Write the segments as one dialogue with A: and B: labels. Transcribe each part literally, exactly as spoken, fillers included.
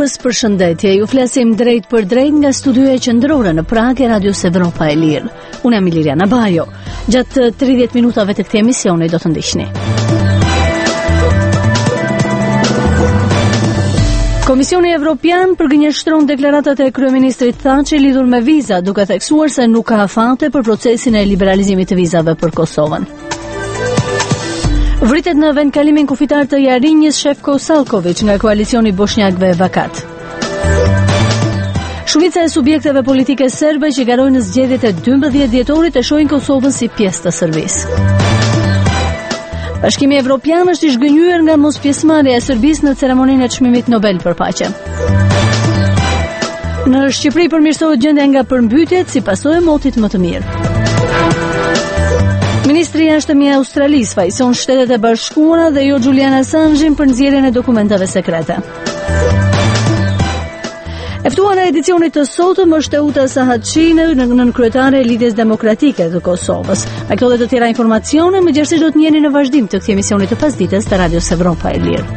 A: Shikues, përshëndetje. Ju flasim drejt për drejt nga studioja qendrore në Prag e Radios Evropa e Lirë. Unë jam Iliriana Bajo. Gjatë tridhjetë minutave të këtij emisioni do të ndiqni. Komisioni Evropian përgënjeshtron deklaratat e kryeministrit Thaçi lidhur me viza, duke theksuar se nuk ka afate për procesin e liberalizimit të vizave për Kosovën. Vritet në vendkalimin kufitar të Jarinjës Shefko Salković nga koalicioni bosnjakëve vakat. Shumica e subjekteve politike serbe që garojnë në zgjedhjet e dymbëdhjetë dhjetorit e shohin Kosovën si pjesë të Serbisë. Bashkimi Evropian është i zhgënjur nga mospjesëmarrja e Serbisë në ceremoninë e çmimit Nobel për paqe. Në Shqipëri përmirësohet gjendja nga përmbytjet si pasojë e motit më të mirë. Ministri i Jashtëm i Australisë fajson Shtetet e Bashkuara dhe jo Julian Assange për nxjerrjen e dokumentave sekrete. E ftuara e edicionit të sotëm është Euta Sahatçi, nën kryetare e Lidhjes Demokratike të Kosovës. Me këto dhe të tjera informacione, më gjithsesi do të njihni në vazhdim të këtij emisioni të pasdites të Radios Evropa e Lirë.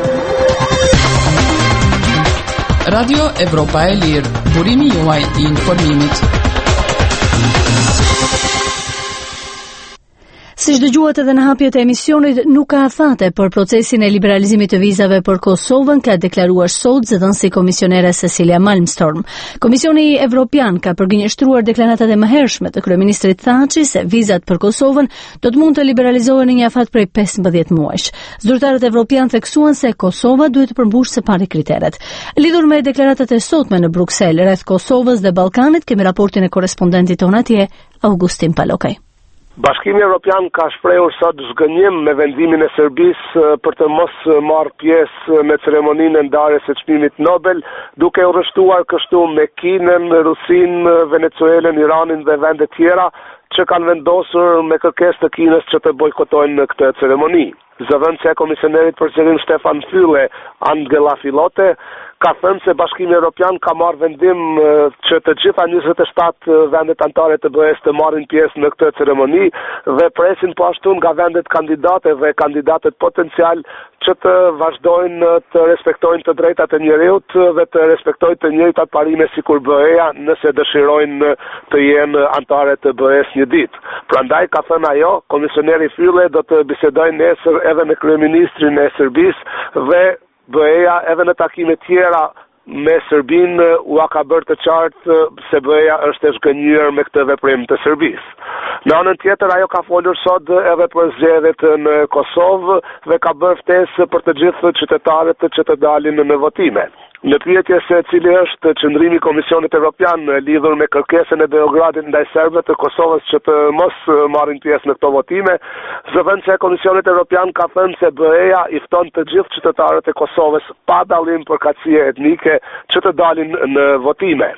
B: Radio Evropa e Lirë, burimi juaj i informimit.
A: Si dëgjuat edhe në hapjet e emisionit, nuk ka afate për procesin e liberalizimit të vizave për Kosovën, ka deklaruar sot zëdhënësi komisionere Cecilia Malmström. Komisioni Evropian ka përgënjeshtruar deklaratat e mëhershme të kryeministrit Thaçi se vizat për Kosovën do të mund të liberalizohen në një afat prej pesëmbëdhjetë muajsh. Zyrtarët evropian theksuan se Kosova duhet të përmbushë së pari kriteret. Lidhur me deklaratat e sotme në Bruksel rreth Kosovës dhe Ballkanit, kemi raportin e korrespondentit ton atje, Augustin Palokaj.
C: Bashkimi Evropian ka shprehur sot zgënjim me vendimin e Serbisë për të mos marrë pjesë në ceremoninë e ndarjes së çmimit Nobel, duke u rreshtuar kështu me Kinën, Rusinë, Venezuelën, Iranin dhe vende tjera që kanë vendosur me kërkesë të Kinës që të bojkotojnë në këtë ceremoni. Zëdhënësia e komisionerit për zgjedhjen Stefan Füle, Angela Filote, ka thënë se Bashkimi Evropian ka marrë vendim që të gjitha njëzet e shtatë vendet anëtare të B E-s të marrin pjesë në këtë ceremoni dhe presin po ashtu nga vendet kandidate dhe kandidatet potencial që të vazhdojnë të respektojnë të drejtat e njerëzit dhe të respektojnë të njëjtat parime sikur B E-ja nëse dëshirojnë të jenë anëtare të B E-s një ditë. Prandaj ka thënë ajo, komisioneri Füle do të bisedojë nesër edhe me kryeministrin e Serbisë dhe B E-ja edhe në takime tjera me Serbinë u ka bërë të qartë se B E-ja është e zgënjur me këtë veprim të Serbisë. Në anën tjetër, ajo ka folur sot edhe për zgjedhjet në Kosovë dhe ka bërë ftesë për të gjithë qytetarët që të dalin në votime. Në pyetje se cili është qëndrimi i Komisionit Evropian lidhur me kërkesën e Beogradit ndaj serbëve të Kosovës që të mos marrin pjesë në këto votime, zëvendësia e Komisionit Evropian ka thënë se B E-ja i fton të gjithë qytetarët e Kosovës pa dallim për katësie etnike që të dalin në votime.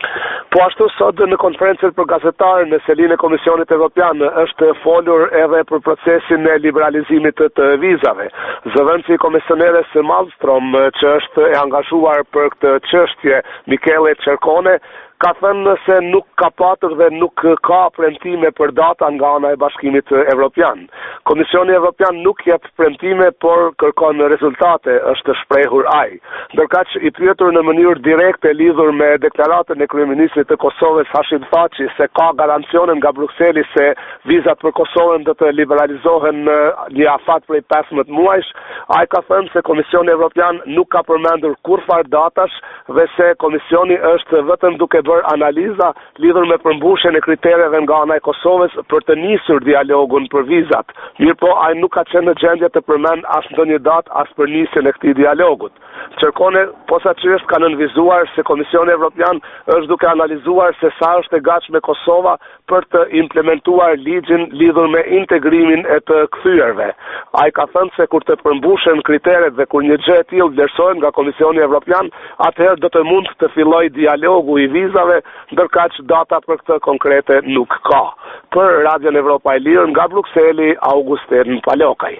C: Po ashtu sot në konferencën për gazetarë në selinë e Komisionit Evropian është folur edhe për procesin e liberalizimit të vizave. Zëvendësi komisioneres Malmström, që është e angazhuar për këtë çështje, Michele Cercone, ka thënë se nuk ka patur dhe nuk ka premtime për data nga ana e Bashkimit Evropian. Komisioni Evropian nuk jep premtime, por kërkon rezultate, është shprehur ai. Ndërkaq i pyetur në mënyrë direkte lidhur me deklaratën e kryeministrit të Kosovës Hashim Thaçi se ka garancione nga Brukseli se vizat për Kosovën do të liberalizohen në një afat prej pesëmbëdhjetë muajsh, ai ka thënë se Komisioni Evropian nuk ka përmendur kurrfar datash dhe se komisioni është vetëm duke bërë analiza lidhur me përmbushjen e kritereve nga ana e Kosovës për të nisur dialogun për vizat. Mirpo ai nuk ka qenë në gjendje të përmend as ndonjë datë as për nisjen e këtij dialogut. Cercone posaçërisht ka nënvizuar se Komisioni Evropian është duke analizuar se sa është e gatshme Kosova për të implementuar ligjin lidhur me integrimin e të kthyerve. Ai ka thënë se kur të përmbushen kriteret dhe kur një gjë e tillë vlerësohet nga Komisioni Evropian, atëherë do të mund të fillojë dialogu i vizave, ndërkaq data për këtë konkrete nuk ka. Për Radion Evropa e Lirë nga Brukseli, Augustin Palokaj.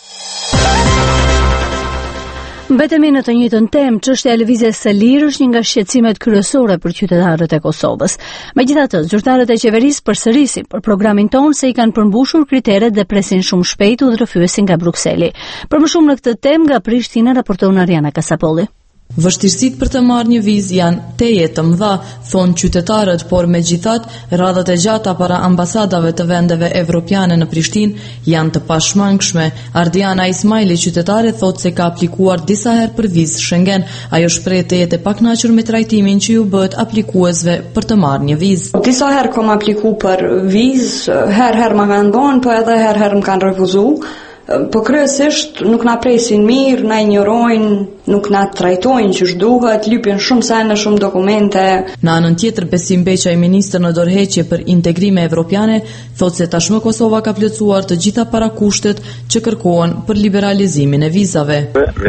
A: Mbetemi në të njëjtën temë, çështja e lëvizjes së lirë është një nga shqetësimet kryesore për qytetarët e Kosovës. Megjithatë, zyrtarët e qeverisë përsërisin për programin tonë se i kanë përmbushur kriteret dhe presin shumë shpejt udhërfyesin nga Brukseli. Për më shumë në këtë temë nga Prishtina raporton Ariana Kasapolli.
B: Vështirësitë për të marrë një vizë janë teje të mëdha, thonë qytetarët, por megjithatë radhat e gjata para ambasadave të vendeve evropiane në Prishtinë janë të pashmangshme. Ardiana Ismaili, qytetare, thotë se ka aplikuar disa herë për vizë Schengen. Ajo shpreh të jetë e pakënaqur me trajtimin që ju bëhet aplikuesve për të marrë një vizë.
D: Disa herë kam aplikuar për vizë, herë herë më kanë dhënë, po edhe herë herë më kanë refuzuar. Po kryesisht nuk na presin mirë, na injorojnë, nuk na trajtojnë që duhet, lypin shumë sene, shumë dokumente.
B: Në anën tjetër, Besim Beqaj, ministër në dorëheqje për integrime evropiane, thotë se tashmë Kosova ka plotësuar të gjitha parakushtet që kërkohen për liberalizimin e vizave.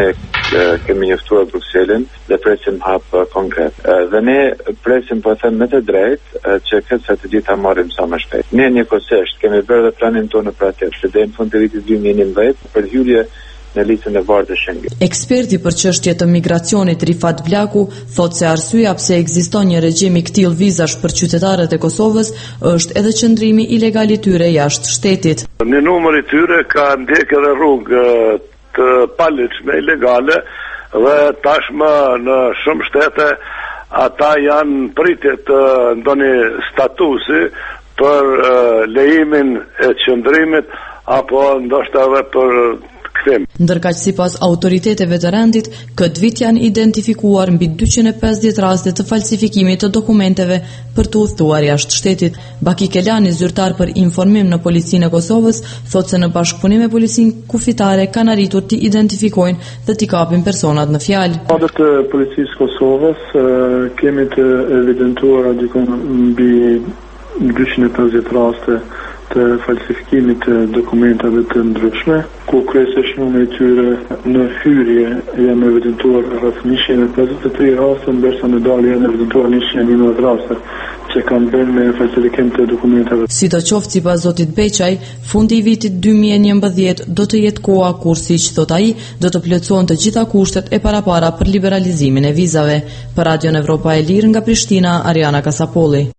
E: Ne kemi njoftuar Brukselin dhe presim hap konkret. Dhe ne presim, po them me të drejtë, që këtë se të gjitha marrim sa më shpejt. Ne njëkohësisht kemi bërë dhe planin tonë për atë, që deri në fund të vitit dy mijë e njëmbëdhjetë për hyrje në listën e bardhë të Schengen.
B: Eksperti për çështje të migracionit Rifat Blaku thotë se arsyeja pse ekziston një regjim i këtillë vizash për qytetarët e Kosovës është edhe qëndrimi ilegal i tyre jashtë shtetit.
C: Një numër i tyre ka ndjekur edhe rrugë të paligjshme ilegale dhe tashmë në shumë shtete ata janë pritje të ndonjë statusi për uh, lejimin e qëndrimit apo ndoshta edhe për kthim.
B: Ndërkaq sipas autoriteteve të rendit, këtë vit janë identifikuar mbi dyqind e pesëdhjetë raste të falsifikimit të dokumenteve për të udhëtuar jashtë shtetit. Baki Kelani, zyrtar për informim në Policinë e Kosovës, thotë se në bashkëpunim me Policinë Kufitare kanë arritur të identifikojnë dhe t'i kapin personat në fjalë.
F: Në të Policisë Kosovës kemi të evidentuar dikon mbi dyqind e pesëdhjetë raste të falsifikimit të dokumentave të ndryshme, ku kryesisht numri i tyre në hyrje janë evidentuar rreth njëqind e pesëdhjetë e tre raste, ndërsa në dalje janë evidentuar njëqind e njëmbëdhjetë raste që kanë bërë me falsifikim të dokumentave.
B: Sidoqoftë, sipas zotit Beqaj, fundi i vitit dy mijë e njëmbëdhjetë do të jetë koha kur, siç thot ai, do të plotësohen të gjitha kushtet e parapara për liberalizimin e vizave. Për Radion Evropa e Lirë nga Prishtina, Ariana Kasapolli.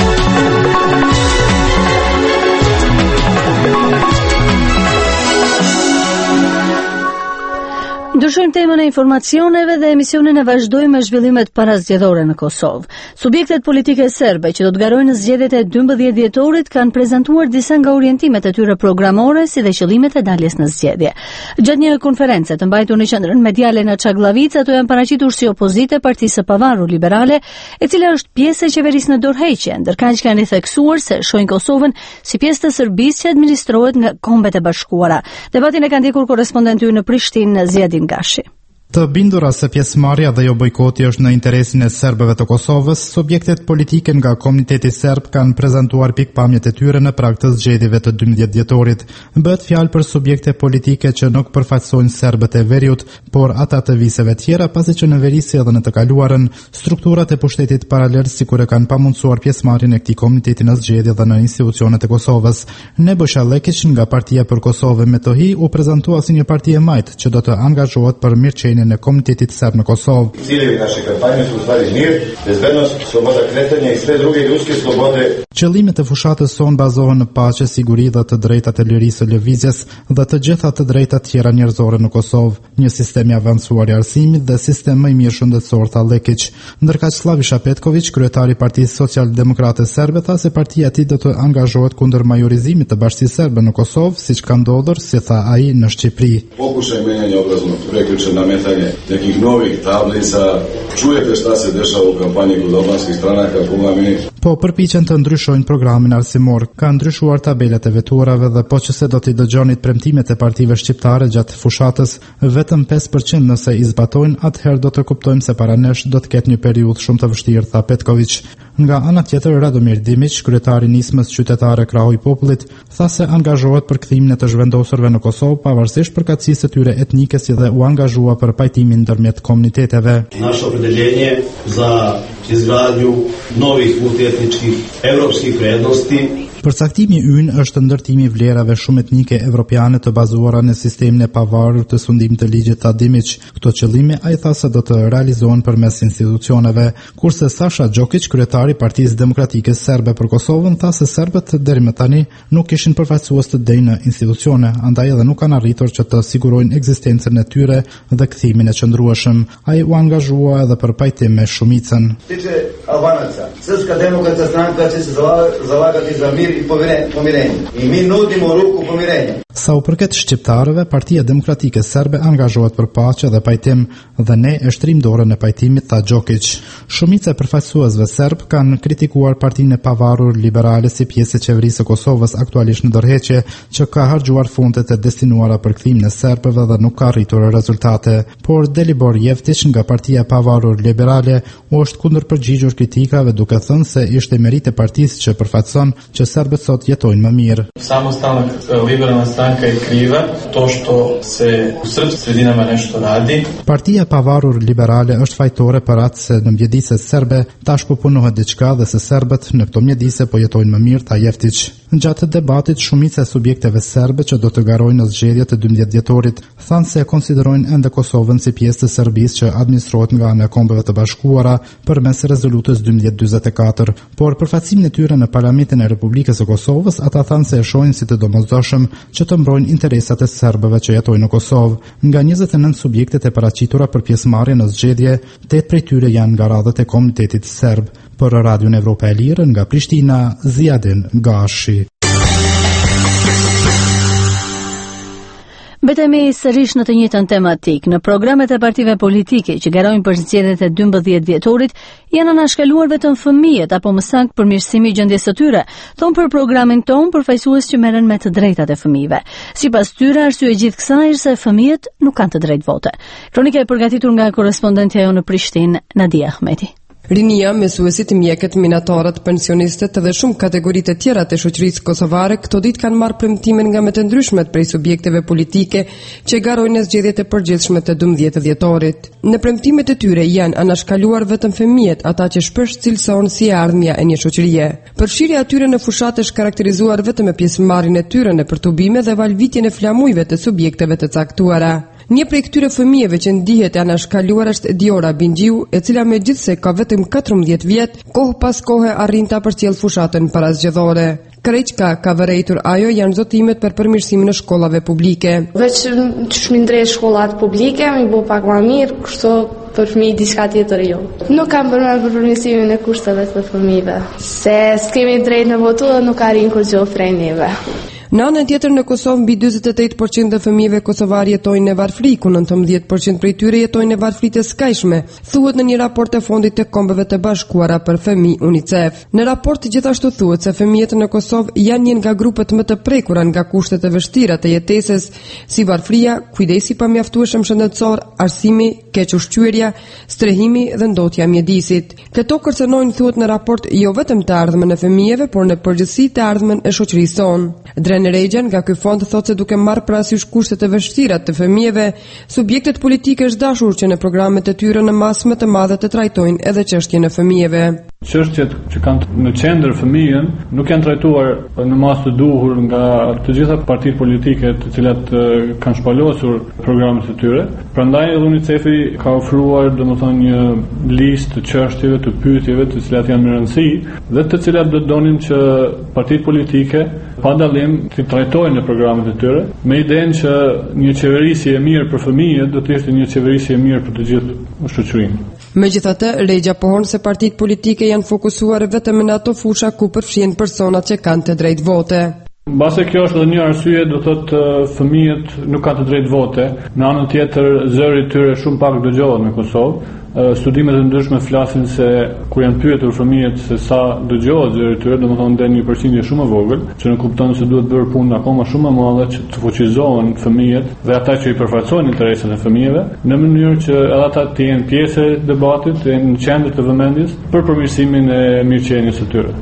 A: Ndryshojmë temën e informacioneve dhe emisionin e vazhdojmë me zhvillimet parazgjedhore në Kosovë. Subjektet politike serbe që do të garojnë në zgjedhjet e dymbëdhjetë dhjetorit kanë prezantuar disa nga orientimet e tyre programore si dhe qëllimet e daljes në zgjedhje. Gjatë një konference të mbajtur në qendrën mediale në Çagllavica, ato janë paraqitur si opozite Partisë së Pavarur Liberale, e cila është pjesë e qeverisë në dorëheqje, ndërkaq kanë i theksuar se shohin Kosovën si pjesë të Serbisë që administrohet nga Kombet e Bashkuara. Debatin e ka ndjekur korrespondenti ynë në Prishtinë, Ziadin Gashi.
G: Të bindura se pjesëmarrja dhe jo bojkoti është në interesin e serbëve të Kosovës, subjektet politike nga komuniteti serb kanë prezantuar pikpamjet e tyre në prag të zgjedhjeve të dymbëdhjetë dhjetorit. Bëhet fjalë për subjekte politike që nuk përfaqësojnë serbët e veriut, por ata të viseve tjera, pasi që në veri si edhe në të kaluarën, strukturat e pushtetit paralel sikur e kanë pamundsuar pjesëmarrjen e këtij komuniteti në zgjedhje dhe në institucionet e Kosovës. Nebojša Lekić nga Partia për Kosovë Metohi u prezantua si një parti e majtë që do të angazhohet për mirëqenien në komunitetit serb në Kosovë.
H: Ciljevi naše kampanje su u stvari mir, bezbednost, sloboda kretanja i sve druge ljudske slobode.
G: Qëllimet e fushatës son bazohen në paqe, siguri dhe të drejtat e lirisë së lëvizjes dhe të gjitha të drejtat tjera njerëzore në Kosovë, një sistem i avancuar i arsimit dhe sistem më i mirë shëndetësor, tha Lekić. Ndërkaq Slaviša Petković, kryetari i Partisë Socialdemokrate Serbe, tha se partia e tij do të angazhohet kundër majorizimit të bashkisë serbe në Kosovë, siç ka ndodhur, si tha ai, në Shqipëri.
H: Pokušaj menjanja obrazovnog preključa, nametanje nekih novih tablica, čujete šta se dešava u kampanji kod albanskih stranaka, koga mi.
G: Po përpiqen të ndryshojnë programin arsimor, ka ndryshuar tabelat e veturave dhe po që se do t'i dëgjonit premtimet e partive shqiptare gjatë fushatës, vetëm pesë përqind nëse i zbatojnë, atëherë do të kuptojmë se para nesh do të ketë një periudhë shumë të vështirë, tha Petković. Nga ana tjetër, Radomir Dimić, kryetari i nismës qytetare Krahu i Popullit, tha se angazhohet për kthimin e të zhvendosurve në Kosovë, pavarësisht përkatësisë së tyre etnike, si dhe u angazhua për pajtimin ndërmjet komuniteteve.
I: Naše opredeljenje za izgradnju novih multietničkih evropskih vrednosti
G: Përcaktimi ynë është ndërtimi i vlerave shumë etnike evropiane të bazuara në sistemin e pavarur të sundimit të ligjit Tadimic. Këto qëllime ai tha se do të realizohen përmes institucioneve, kurse Sasha Gjokic, kryetari i Partisë Demokratike Serbe për Kosovën, tha se serbët deri më tani nuk kishin përfaqësues të dej në institucione, andaj edhe nuk kanë arritur që të sigurojnë ekzistencën e tyre dhe kthimin e qëndrueshëm. Ai u angazhua edhe për pajtim me shumicën.
I: Albanaca. Srpska demokratska stranka će se zalagati za mir i pomirenje. I mi nudimo ruku pomirenja.
G: Sa u përket shqiptarëve, Partia Demokratike Serbe angazhohet për paqe dhe pajtim dhe ne e shtrim dorën e pajtimit, tha Gjokic. Shumica e përfaqësuesve serb kanë kritikuar Partinë e Pavarur Liberale si pjesë e qeverisë së Kosovës aktualisht në ndërheqje, që ka harxuar fondet e destinuara për kthimin e serbëve dhe nuk ka arritur rezultate. Por Delibor Jeftić nga Partia e Pavarur Liberale u është kundërpërgjigjur kritikave duke thënë se ishte merit e partisë që përfaqëson që serbët sot jetojnë më mirë.
J: Samostalna liberalna stranka je kriva to što se u srpskim sredinama nešto radi.
G: Partia e Pavarur Liberale është fajtore për atë se në mjediset serbe tash po punohet diçka dhe se serbët në këto mjedise po jetojnë më mirë, tha Jeftić. Gjatë debatit, shumica e subjekteve serbe që do të garojnë në zgjedhjet e dymbëdhjetë dhjetorit thanë se konsiderojnë ende Kosovën si pjesë të Serbisë që administrohet nga ana e Kombeve të Bashkuara përmes rezolutës dymbëdhjetë dyzet e katër, por përfaqësimin e tyre në Parlamentin e Republikës së Kosovës ata thanë se e shohin si të domosdoshëm që të mbrojnë interesat e serbëve që jetojnë në Kosovë. Nga njëzet e nëntë subjektet e paraqitura për pjesëmarrje në zgjedhje, tetë prej tyre janë nga radhët e komunitetit serb. Për Radion Evropa e Lirë nga Prishtina, Ziadin Gashi.
A: Mbetemi sërish në të njëjtën tematik. Në programet e partive politike që garojnë për zgjedhjet e dymbëdhjetë dhjetorit, janë anashkaluar vetëm fëmijët apo më saktë përmirësimi i gjendjes së tyre, thon për programin ton përfaqësues që merren me të drejtat e fëmijëve. Sipas tyre, arsye e gjithë kësaj është se fëmijët nuk kanë të drejtë vote. Kronika e përgatitur nga korrespondentja jonë në Prishtinë, Nadia Ahmeti.
K: Rinia, mësuesit, mjekët, minatorët, pensionistët dhe shumë kategoritë e tjera të shoqërisë kosovare këto ditë kanë marrë premtimin nga më të ndryshmet prej subjekteve politike që garojnë në zgjedhjet e përgjithshme të dymbëdhjetë dhjetorit. Në premtimet e tyre janë anashkaluar vetëm fëmijët, ata që shpesh cilësohen si ardhmja e një shoqërie. Përfshirja e tyre në fushat është karakterizuar vetëm me pjesëmarrjen e tyre në përtubime dhe valvitjen e flamujve të subjekteve të caktuara. Një prej këtyre fëmijëve që ndihet e anashkaluar është Diora Bingjiu, e cila megjithse ka vetëm katërmbëdhjetë vjet, kohë pas kohe arrin ta përcjell fushatën parazgjedhore. Kreqka ka vërejtur ajo janë zotimet për përmirësimin e shkollave publike.
L: Veç që shmindrej shkollat publike, mi bo pak ma mirë, kështu për fëmijë diçka tjetër jo. Nuk kam përmendur për përmirësimin e kushteve të fëmijëve, se s'kemi drejt në votu dhe nuk arrin kur gjë prej neve.
K: Në anën tjetër në Kosovë mbi dyzet e tetë përqind të fëmijëve kosovar jetojnë në varfëri, ku nëntëmbëdhjetë përqind prej tyre jetojnë në varfëri të skajshme, thuhet në një raport të Fondit të Kombeve të Bashkuara për Fëmijë UNICEF. Në raport gjithashtu thuhet se fëmijët në Kosovë janë një nga grupet më të prekura nga kushtet e vështira të jetesës, si varfëria, kujdesi pa mjaftueshëm shëndetësor, arsimi, keq ushqyerja, strehimi dhe ndotja mjedisit. Këto kërcënojnë, thuhet në raport, jo vetëm të ardhmen e fëmijëve, por në përgjithësi të ardhmen e shoqërisë sonë. Dren Regjan nga ky fond thotë se duke marrë parasysh kushtet e vështira të fëmijëve, subjektet politike është dashur që në programet e tyre në masë më të madhe të trajtojnë edhe çështjen e fëmijëve.
M: Çështjet që kanë në qendër fëmijën nuk janë trajtuar në masë të duhur nga të gjitha partitë politike të cilat kanë shpalosur programet e tyre. Prandaj edhe UNICEF-i ka ofruar domethënë një listë të çështjeve, të pyetjeve të cilat janë më rëndësi dhe të cilat do donim që partitë politike pa dallim të trajtojnë në programet e tyre, me idenë që një qeverisje e mirë për fëmijët do të ishte një qeverisje e mirë për të gjithë shoqërinë.
K: Megjithatë, Regja pohon se partitë politike janë fokusuar vetëm në ato fusha ku përfshihen personat që kanë të drejtë vote.
M: Mbase kjo është edhe një arsye, do thotë fëmijët nuk kanë të drejtë vote. Në anën tjetër, zëri i tyre shumë pak dëgjohet në Kosovë. Studimet e ndryshme flasin se kur janë pyetur fëmijët se sa dëgjohet zëri i tyre, domethënë ndër një përqindje shumë e vogël, që ne kupton se duhet bërë punë akoma shumë më madhe që të fuqizohen fëmijët dhe ata që i përfaqësojnë interesat e fëmijëve, në mënyrë që edhe ata të jenë pjesë e debatit, të jenë në qendër të vëmendjes për përmirësimin e mirëqenies së tyre.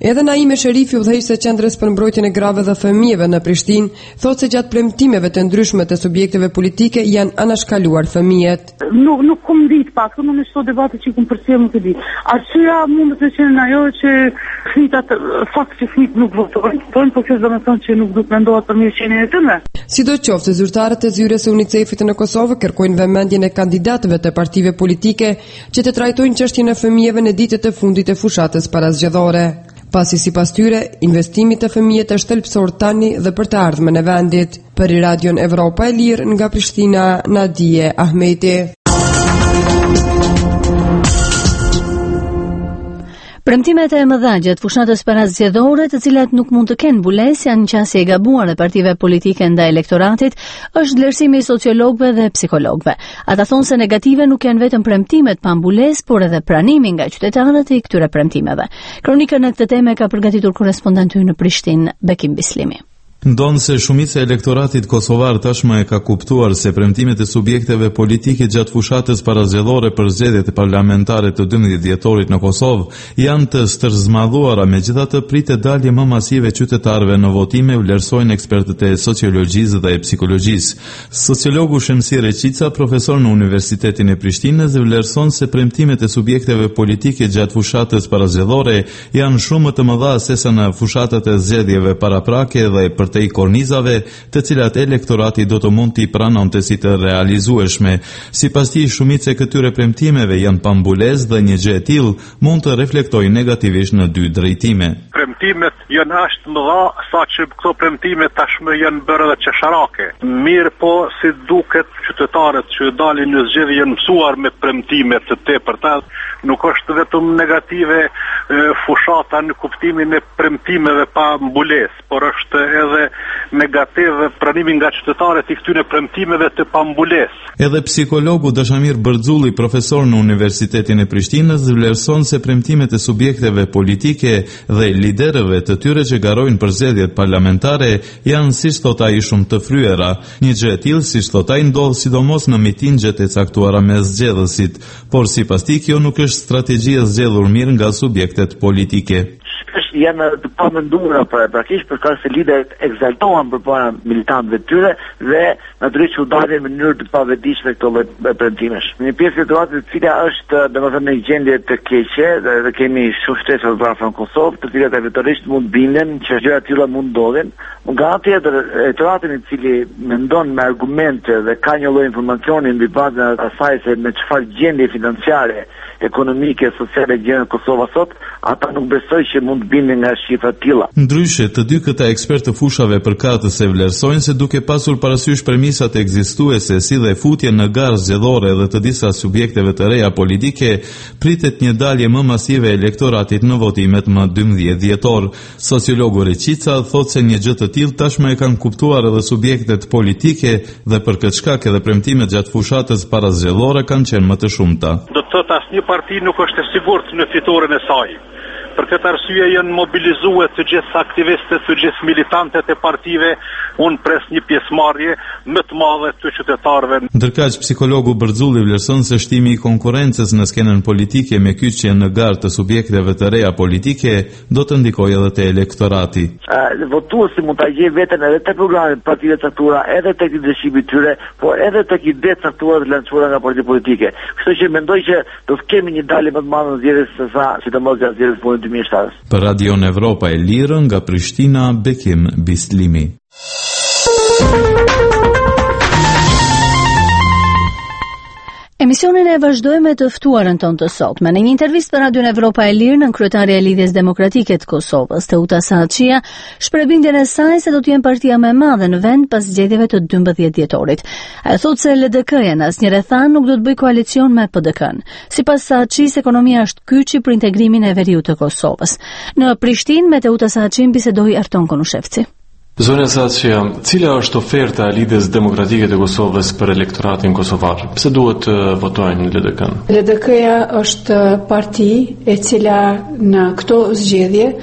K: Edhe Naime Sherifi, udhëheqëse e qendrës për mbrojtjen e grave dhe fëmijëve në Prishtinë, thotë se gjatë premtimeve të ndryshme të subjekteve politike janë anashkaluar fëmijët.
N: Nuk nuk kum dit pak, unë në çdo debate që kum përcjell nuk e di. Arsyeja mund të qenë ajo që fëmijët fakti që fëmijët nuk votojnë, por po kjo do të thonë që nuk do të mendohet për mirëqenien e tyre.
K: Sidoqoftë, zyrtarët e zyrës së UNICEF-it në Kosovë kërkojnë vëmendjen e kandidatëve të partive politike që të trajtojnë çështjen e fëmijëve në ditët e fundit të fushatës parazgjedhore. Pasi sipas tyre, investimi të fëmijët është thelbësor tani dhe për të ardhmen e vendit. Për Radion Evropa e Lirë nga Prishtina, Nadije Ahmeti.
A: Premtimet e mëdha gjatë fushatës parazgjedhore, të cilat nuk mund të kenë mbulesë, janë qasje e gabuar e partive politike ndaj elektoratit, është vlerësimi i sociologëve dhe psikologëve. Ata thonë se negative nuk janë vetëm premtimet pa mbulesë, por edhe pranimi nga qytetarët i këtyre premtimeve. Kronikën në këtë temë ka përgatitur korrespondenti në Prishtinë, Bekim Bislimi.
O: Ndonë se shumica e elektoratit kosovar tashmë e ka kuptuar se premtimet e subjekteve politike gjatë fushatës parazgjedhore për zgjedhjet parlamentare të dymbëdhjetë dhjetorit në Kosovë janë të stërzmadhuara, megjithatë pritet dalje më masive qytetarëve në votime, vlerësojnë ekspertët e sociologjisë dhe e psikologjisë. Sociologu Shemsi Reqica, profesor në Universitetin e Prishtinës, vlerëson se premtimet e subjekteve politike gjatë fushatës parazgjedhore janë shumë të mëdha sesa në fushatat e zgjedhjeve paraprake dhe për të i kornizave, të cilat elektorati do të mund t'i pranonte si të realizueshme. Sipas tij, shumica e këtyre premtimeve janë pa mbulesë dhe një gjë e tillë mund të reflektojë negativisht në dy drejtime.
P: Premtimet janë aq të mëdha saqë këto premtime tashmë janë bërë edhe çesharake. Mirë po, si duket, qytetarët që dalin në zgjedhje janë mësuar me premtime të tepërta, nuk është vetëm negative e, fushata në kuptimin e premtimeve pa mbulesë, por është edhe negativ pranimi nga qytetarët i këtyre premtimeve të pambulesë.
O: Edhe psikologu Dashamir Bërxulli, profesor në Universitetin e Prishtinës, vlerëson se premtimet e subjekteve politike dhe liderëve të tyre që garojnë për zgjedhjet parlamentare janë, siç thot ai, shumë të fryera. Një gjë e tillë, siç thot ai, ndodh sidomos në mitingjet e caktuara me zgjedhësit, por sipas tij kjo nuk është strategji e zgjedhur mirë nga subjektet politike.
Q: Janë të pamenduara për praktikisht për kaq se liderët egzaltohen përpara militantëve të tyre dhe natyrisht u dalin në mënyrë të pavetëdijshme këto lloj premtimesh. Një pjesë e elektoratit e cila është domethënë në gjendje të keqe dhe kemi shumë shtesë në Kosovë, të cilat eventualisht mund binden që gjëra të tilla mund ndodhin. Nga ana tjetër, elektoratin i cili mendon me argumente dhe ka një lloj informacioni mbi bazën e asaj se në çfarë gjendje financiare, ekonomike, sociale gjën Kosova sot, ata nuk besoj që mund të binden nga shifra të tilla.
O: Ndryshe, të dy këta ekspertë të fushave përkatëse vlerësojnë se duke pasur parasysh premisat ekzistuese si dhe futje në garë zgjedhore dhe të disa subjekteve të reja politike, pritet një dalje më masive e elektoratit në votimet më dymbëdhjetë dhjetor. Sociologu Reqica thotë se një gjë të tillë tashmë e kanë kuptuar edhe subjektet politike dhe për këtë shkak edhe premtimet gjatë fushatës parazgjedhore kanë qenë më të shumta.
P: Do të thotë asnjë parti nuk është e sigurt në fitoren e saj. Për këtë arsye janë mobilizuar të gjithë aktivistët, të gjithë militantët e partive, unë pres një pjesëmarrje më të madhe të qytetarëve.
O: Ndërkaq psikologu Bërxulli vlerëson se shtimi i konkurrencës në skenën politike me kyçje në garë të subjekteve të reja politike do të ndikojë edhe te elektorati.
Q: Uh, votuesi mund ta gjejë veten edhe te programet partive të caktuara, edhe tek leadershipi i tyre, por edhe tek idetë të caktuara të lançuara nga partitë politike. Kështu që mendoj që do të kemi një dalje më të madhe në zgjedhjes se sa sidomos gjatë zgjedhjes të dy mijë e shtatë.
O: Për Radion Evropa e Lirë nga Prishtina, Bekim Bislimi.
A: Emisionin e vazhdojmë të ftuarën tonë të sotme. Në një intervistë për Radion Evropa e Lirë, në kryetaria e Lidhjes Demokratike të Kosovës, Teuta Saatçia, shpreh bindjen e saj se do të jenë partia më e madhe në vend pas zgjedhjeve të dymbëdhjetë dhjetorit. Ai thotë se L D K-ja në asnjë rrethan nuk do të bëjë koalicion me P D K-n. Sipas Saatçis, ekonomia është kyçi për integrimin e veriut të Kosovës. Në Prishtinë, me Teuta Saatçin bisedoi Arton Konushevci.
R: Zonja Saatçia, cila është oferta e Lidhjes Demokratike të Kosovës për elektoratin kosovar? Pse duhet të votojnë L D K-n?
S: L D K-ja është parti e cila në këto zgjedhje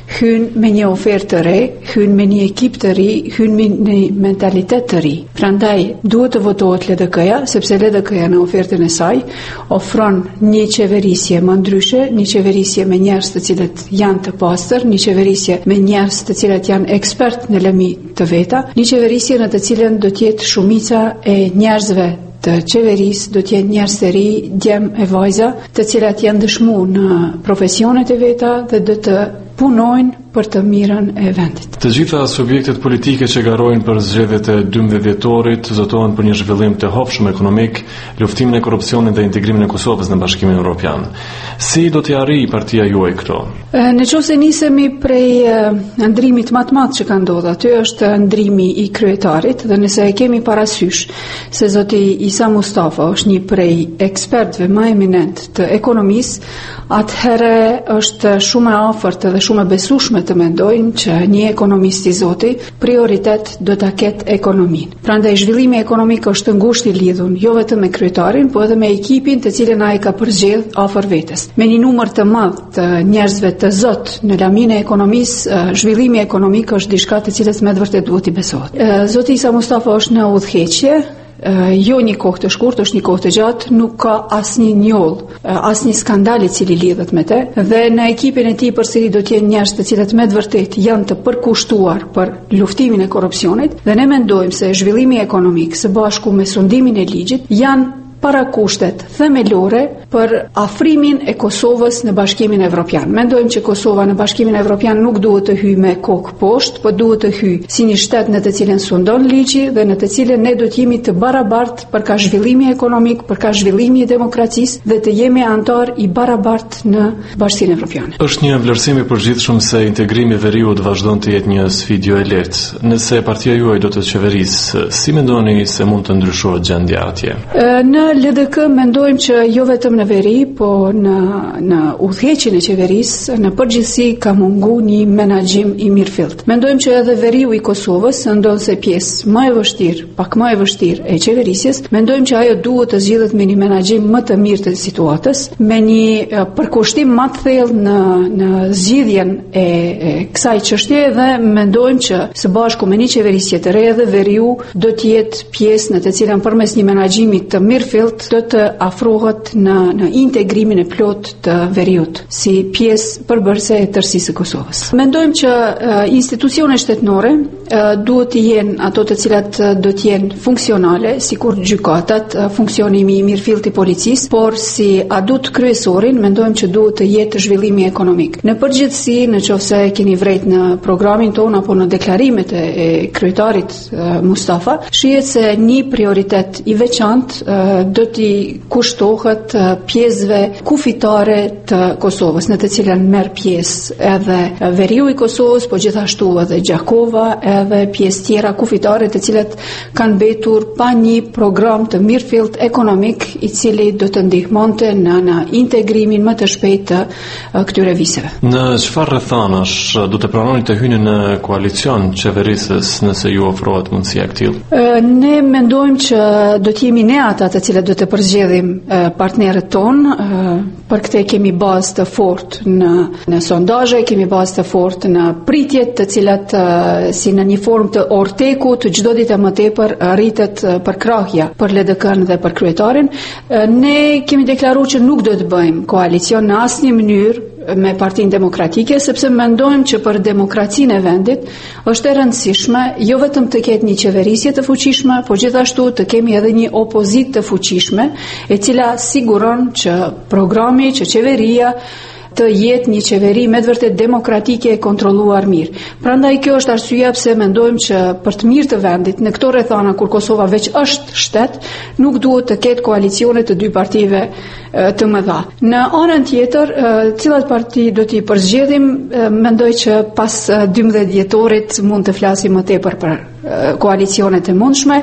S: hyn me një ofertë të re, hyn me një ekip të ri, hyn me një mentalitet të ri. Prandaj duhet të votohet L D K-ja, sepse L D K-ja në ofertën e saj ofron një qeverisje më ndryshe, një qeverisje me njerëz të cilët janë të pastër, një qeverisje me njerëz të cilët janë ekspert në lëmi të veta, një qeverisje në të cilën do të jetë shumica e njerëzve të qeverisë, do të jenë njerëz të ri, djem e vajza, të cilat janë dëshmuar në profesionet e veta dhe do të punojnë për të mirën e vendit.
R: Të gjitha subjektet politike që garojnë për zgjedhjet e dymbëdhjetë dhjetorit zotohen për një zhvillim të hopshëm ekonomik, luftimin e korrupsionit dhe integrimin e Kosovës në Bashkimin Evropian. Si do t'i arrijë partia juaj këto?
S: Në qoftë se nisemi prej ndrimit më të madh që ka ndodhur, aty është ndrimi i kryetarit dhe nëse e kemi parasysh se zoti Isa Mustafa është një prej ekspertëve më eminent të ekonomisë, atëherë është shumë e afërt dhe shumë e besueshme të mendojnë që një ekonomist i zoti prioritet do ta ketë ekonominë. Prandaj zhvillimi ekonomik është ngushtë i lidhur jo vetëm me kryetarin, por edhe me ekipin të cilën ai ka përgjedh afër vetes. Me një numër të madh të njerëzve të zot në laminë e ekonomisë, zhvillimi ekonomik është diçka të cilës me të vërtetë duhet i besohet. Zoti Isa Mustafa është në udhëheqje. Uh, jo një kohë të shkurtë, është një kohë të gjatë, nuk ka asnjë njoll, uh, asnjë skandal i cili lidhet me të, dhe në ekipin e tij përsëri do të jenë njerëz të cilët me të vërtetë janë të përkushtuar për luftimin e korrupsionit, dhe ne mendojmë se zhvillimi ekonomik së bashku me sundimin e ligjit janë para kushtet themelore për afrimin e Kosovës në Bashkimin Evropian. Mendojmë që Kosova në Bashkimin Evropian nuk duhet të hyjë me kokë poshtë, por duhet të hyjë si një shtet në të cilën sundon ligji dhe në të cilën ne do të jemi të barabartë për ka zhvillimi ekonomik, për ka zhvillimi i demokracisë dhe të jemi antar i barabartë në Bashkinë Evropiane.
R: Është një vlerësim i përgjithshëm se integrimi i veriut vazhdon të jetë një sfidë jo e lehtë. Nëse partia juaj do të qeverisë, si mendoni se mund të ndryshohet gjendja atje?
S: Në L D K mendojmë që jo vetëm në veri, po në në udhëheqjen e qeverisë, në përgjithësi ka munguar një menaxhim i mirëfillt. Mendojmë që edhe veriu i Kosovës ndonse pjesë më e vështirë, pak më e vështirë e qeverisjes, mendojmë që ajo duhet të zgjidhet me një menaxhim më të mirë të situatës, me një përkushtim më të thellë në në zgjidhjen e, e kësaj çështje dhe mendojmë që së bashku me një qeverisje të re edhe veriu do të jetë pjesë në të cilën përmes një menaxhimi të mirë do të afrohet në, në integrimin e plot të veriut si pjesë përbërëse e tërësisë së Kosovës. Mendojmë që uh, institucionet shtetënore uh, duhet të jenë ato të cilat uh, do të jenë funksionale, sikur gjykatat, uh, funksionimi i mirëfillt i policisë, por si adut kryesorin mendojmë që duhet të jetë zhvillimi ekonomik. Në përgjithësi, nëse keni vrejt në programin ton apo në deklarimet e, e kryetarit uh, Mustafa, shihet se një prioritet i veçantë uh, do t'i kushtohet pjesëve kufitare të Kosovës, në të cilën merr pjesë edhe veriu i Kosovës, po gjithashtu edhe Gjakova, edhe pjesë tjera kufitare të cilat kanë mbetur pa një program të mirëfillt ekonomik i cili do të ndihmonte në, në integrimin më të shpejtë të këtyre vizave.
R: Në çfarë rrethanash do të pranoni të hyni në koalicion qeverisës nëse ju ofrohet mundësia e këtillë?
S: Ne mendojmë që do të jemi ne ata të cilët do të përzgjedhim partnerët tonë. Për këtë kemi bazë të fortë në në sondazhe, kemi bazë të fortë në pritjet të cilat si në një formë të orteku të çdo ditë më tepër rritet përkrahja për L D K-n dhe për kryetarin. Ne kemi deklaruar që nuk do të bëjmë koalicion në asnjë mënyrë me Partinë Demokratike, sepse mendojmë që për demokracinë e vendit është e rëndësishme jo vetëm të ketë një qeverisje të fuqishme, por gjithashtu të kemi edhe një opozitë të fuqishme, e cila siguron që programi, që qeveria të jetë një qeveri me të vërtet demokratike e kontrolluar mirë. Prandaj kjo është arsyeja pse mendojmë që për të mirë të vendit në këto rrethana kur Kosova veç është shtet, nuk duhet të ketë koalicione të dy partive të mëdha. Në anën tjetër, cilat parti do t'i përzgjedhim, mendoj që pas dymbëdhjetë dhjetorit mund të flasim më tepër për koalicionet e mundshme.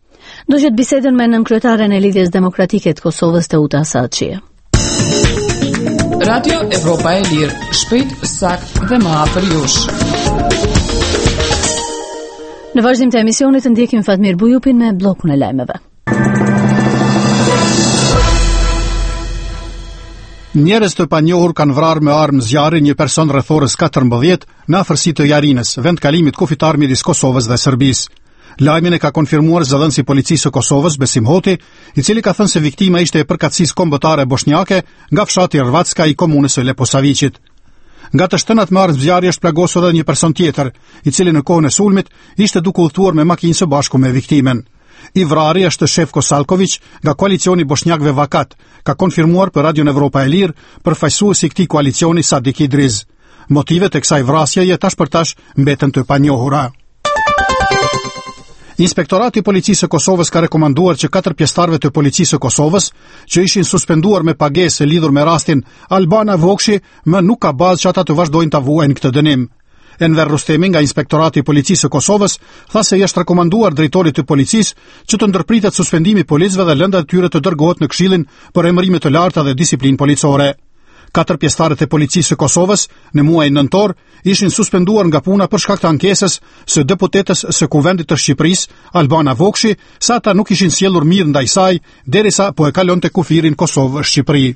A: Do gjetë bisedën me nënkryetaren e Lidhjes Demokratike të Kosovës, Teuta Saçi.
T: Radio Evropa e Lirë, shpejt, sakt dhe më afër jush.
A: Në vazhdim të emisionit ndjekim Fatmir Bujupin me bllokun e lajmeve.
U: Njerëz të panjohur kanë vrarë me armë zjarri një person rreth orës katërmbëdhjetë në afërsi të Jarinës, vend kalimit kufitar midis Kosovës dhe Serbisë. Lajmin e ka konfirmuar zëdhënësi i policisë së Kosovës, Besim Hoti, i cili ka thënë se viktima ishte e përkatësisë kombëtare bosnjake nga fshati Rvatska i komunës së Leposaviqit. Nga të shtënat me armë zjarri është plagosur edhe një person tjetër, i cili në kohën e sulmit ishte duke udhëtuar me makinë së bashku me viktimen. I vrari është Shefko Salković nga koalicioni bosnjakëve Vakat, ka konfirmuar për Radion Evropa e Lirë përfaqësuesi i këtij koalicioni Sadik Idriz. Motivet e kësaj vrasjeje tash për tash mbeten të panjohura. Inspektorati i Policisë së Kosovës ka rekomanduar që katër pjesëtarëve të Policisë së Kosovës, që ishin suspenduar me pagesë lidhur me rastin Albana Vokshi, më nuk ka bazë që ata të vazhdojnë ta vuajnë këtë dënim. Enver Rustemi nga Inspektorati i Policisë së Kosovës tha se i është rekomanduar drejtorit të policisë që të ndërpritet suspendimi i policëve dhe lënda e tyre të dërgohet në Këshillin për emërime të larta dhe disiplinë policore. Katër pjesëtarët e Policisë së Kosovës në muajin nëntor ishin suspenduar nga puna për shkak të ankesës së deputetës së Kuvendit të Shqipërisë, Albana Vokshi, sa ata nuk ishin sjellur mirë ndaj saj derisa po e kalonte kufirin Kosovë-Shqipëri.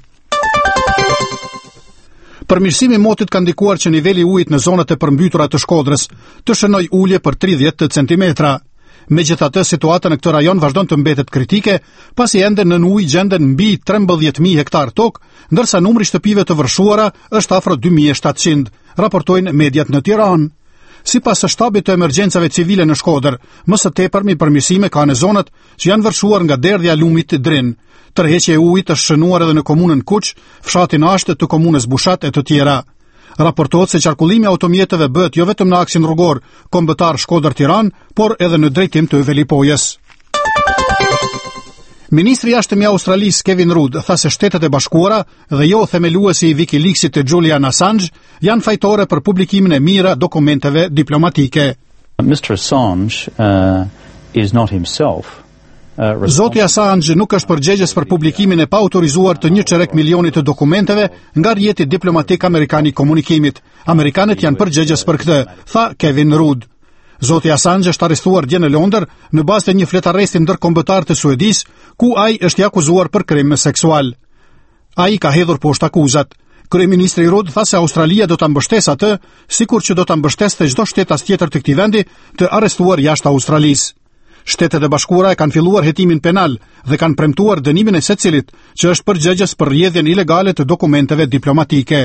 U: Përmirësimi i motit ka ndikuar që niveli i ujit në zonat e përmbytura të Shkodrës të shënoj ulje për tridhjetë centimetra. Megjithatë, situata në këtë rajon vazhdon të mbetet kritike, pasi ende nën ujë gjenden mbi trembëdhjetë mijë hektar tokë, ndërsa numri i shtëpive të vërshuara është afro dy mijë e shtatëqind, raportojnë mediat në Tiranë. Sipas shtabit të emergjencave civile në Shkodër, më së tepërmi përmirësime ka në zonat që janë vërshuar nga derdhja e lumit Drin. Tërheqja e ujit është shënuar edhe në komunën Kuç, fshatin Ashtë të komunës Bushat e të tjera. Raportohet se qarkullimi i automjeteve bëhet jo vetëm në aksin rrugor kombëtar Shkodër-Tiranë, por edhe në drejtim të Velipojës. Ministri i jashtëm i Australisë Kevin Rudd tha se Shtetet e Bashkuara dhe jo themeluesi i Wikileaksit të Julian Assange janë fajtore për publikimin e mirë dokumenteve diplomatike.
V: mister Assange uh, is not himself
U: Zoti Assange nuk është përgjegjës për publikimin e paautorizuar të një çerek milionit të dokumenteve nga rrjeti diplomatik amerikan i komunikimit. Amerikanët janë përgjegjës për këtë, tha Kevin Rudd. Zoti Assange është arrestuar dje në Londër në bazë të një fletarresti ndërkombëtar të Suedisë, ku ai është i akuzuar për krim seksual. Ai ka hedhur poshtë akuzat. Kryeministri Rudd tha se Australia do ta mbështesë atë, sikur që do ta mbështeste çdo shtet as tjetër të këtij vendi të arrestuar jashtë Australisë. Shtetet e Bashkuara e kanë filluar hetimin penal dhe kanë premtuar dënimin e secilit që është përgjegjës për rrjedhjen ilegale të dokumenteve diplomatike.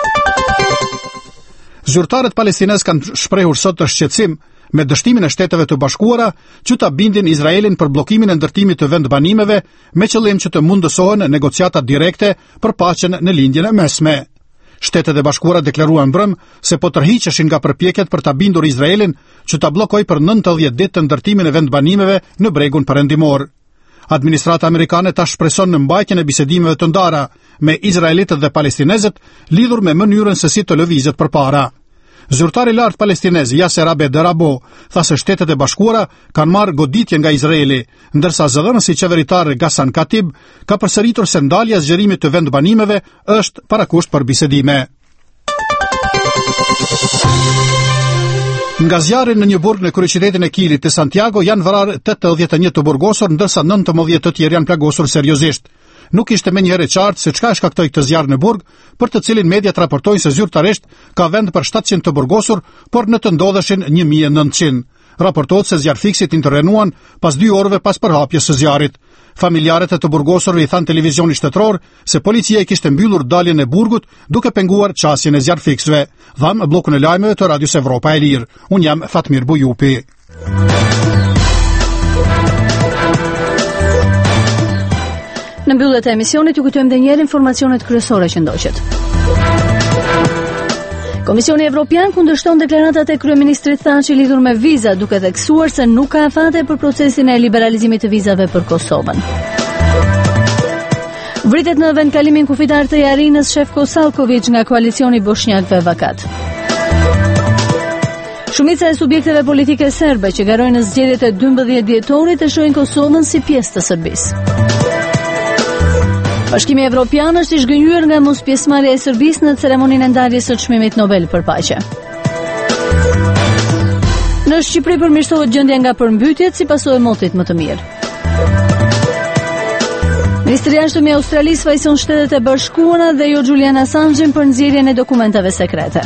U: Zyrtarët palestinez kanë shprehur sot të shqetësim me dështimin e Shteteve të Bashkuara që ta bindin Izraelin për bllokimin e ndërtimit të vendbanimeve me qëllim që të mundësohen negociata direkte për paqen në lindjen e mesme. Shtetet e Bashkuara deklaruan mbrëm se po tërhiqeshin nga përpjekjet për ta bindur Izraelin që ta bllokojë për nëntëdhjetë ditë të ndërtimin e vendbanimeve në bregun perëndimor. Administrata amerikane tash shpreson në mbajtjen e bisedimeve të ndara me izraelitët dhe palestinezët lidhur me mënyrën se si të lëvizet përpara. Zyrtari i lartë palestinez Yasser Abed-Rabo tha se Shtetet e Bashkuara kanë marrë goditje nga Izraeli, ndërsa zëdhënësi qeveritar Ghassan Katib ka përsëritur se ndalja e zgjerimit të vendbanimeve është parakusht për bisedime. Nga zjarri në një burg në kryeqytetin e Kilit të Santiago janë vrarë tetëdhjetë e një të burgosur, ndërsa nëntëmbëdhjetë të tjerë janë plagosur seriozisht. Nuk ishte menjëherë e qartë se çka shkaktoi këtë zjarr në burg, për të cilin mediat raportojnë se zyrtarisht ka vend për shtatëqind të burgosur, por në të ndodheshin një mijë e nëntëqind. Raportohet se zjarrfiksit intervenuan pas dy orëve pas përhapjes së zjarrit. Familjarët e të burgosurve i thanë televizionit shtetëror se policia i kishte mbyllur daljen e burgut duke penguar qasjen e zjarrfiksve. Dham bllokun e lajmeve të Radios Evropa e Lirë. Unë jam Fatmir Bujupi.
A: Në mbyllje të emisionit ju kujtojmë edhe një herë informacionet kryesore që ndoqet. Komisioni Evropian kundërshton deklaratat e kryeministrit Thaçi lidhur me viza, duke theksuar se nuk ka afate për procesin e liberalizimit të vizave për Kosovën. Vritet në vendkalimin kufitar të Jarinës Shefko Salković nga koalicioni bosnjakëve Vakat. Shumica e subjekteve politike serbe që garojnë në zgjedhjet e dymbëdhjetë dhjetorit e shohin Kosovën si pjesë të Serbisë. Bashkimi Evropian është i zhgënjur nga mos pjesëmarrja e Serbisë në ceremoninë e ndarjes së çmimit Nobel për paqe. Në Shqipëri përmirësohet gjendja nga përmbytjet si pasojë e motit më të mirë. Ministri i Jashtëm i Australisë fajson Shtetet e Bashkuara dhe jo Julian Assange për nxjerrjen e dokumentave sekrete.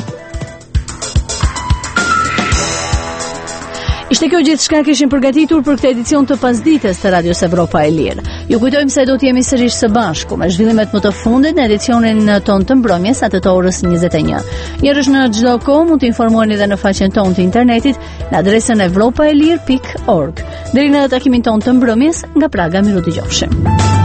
A: Ishte kjo gjithçka kishim përgatitur për këtë edicion të pasdites të Radios Evropa e Lirë. Ju kujtojmë se do të jemi sërish së bashku me zhvillimet më të fundit në edicionin ton të mbrëmjes atë të orës njëzet e një. Njerësh në çdo kohë mund të informoheni edhe në faqen tonë të internetit në adresën evropaelir pikë org. Deri në takimin ton të mbrëmjes, nga Praga miru dëgjofshim.